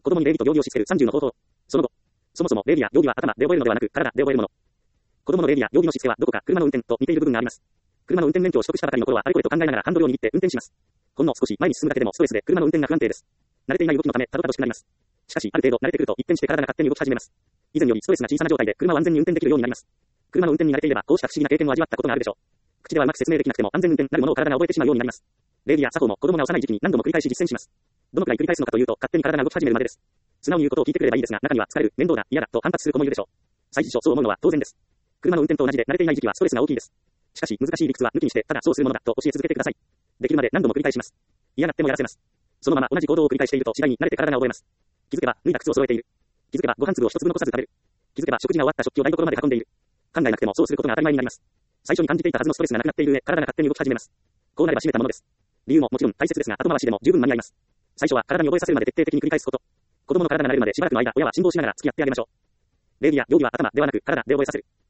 子供に礼儀と行儀をしつける30の方法。その後、そもそも礼儀や行儀は頭で覚えるのではなく体で覚えるもの。子供の礼儀や行儀のしつけはどこか車の運転と似ている部分があります。車の運転免許を取得したばかりの頃はあれこれと考えながらハンドルを握って運転します。ほんの少し前に進むだけでもストレスで車の運転が不安定です。慣れていない動きのためたどたどしくなります。しかしある程度慣れてくると一転して体が勝手に動き始めます。以前よりストレスが小さな状態で車を安全に運転できるようになります。車の運転に慣れていればこうした不思議な経験を味わったことがあるでしょう。口ではうまく説明できなくても安全運転なるものを体が覚えてしまうようになります。礼儀や作法も子供が幼い時期に何度も繰り返し実践します。どのくらい繰り返すのかというと勝手に体が動き始めるまでです。素直に言うことを聞いてくれればいいですが、中には疲れる、面倒だ、嫌だと反発する子もいるでしょう。最初そう思うのは当然です。車の運転と同じで慣れていない時期はストレスが大きいです。しかし難しい理屈は抜きにしてただそうするものだと教え続けてください。できるまで何度も繰り返します。嫌がってもやらせます。そのまま同じ行動を繰り返していると次第に慣れて体が覚えます。気づけば脱いだ靴を揃えている。気づけばご飯粒を一粒残さず食べる。気づけば食事が終わった食器を台所まで運んでいる。考えなくてもそうすることが当たり前になります。最初に感じていたはずのストレスがなくなっている上、体が勝手に動き始めます。こうなれば閉めたものです。理由ももちろん大切ですが、後回しでも十分間に合います。最初は体に覚えさせるまで徹底的に繰り返すこと。子供の体が慣れるまでしばらくの間、親は辛抱しながら付き合ってあげましょう。礼儀や行儀は頭ではなく体で覚えさせる。